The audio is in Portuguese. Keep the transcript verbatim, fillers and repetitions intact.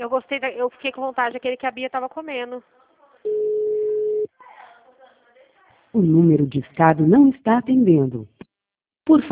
Eu gostei, da, eu fiquei com vontade daquele que a Bia estava comendo. O número de estado não está atendendo. Por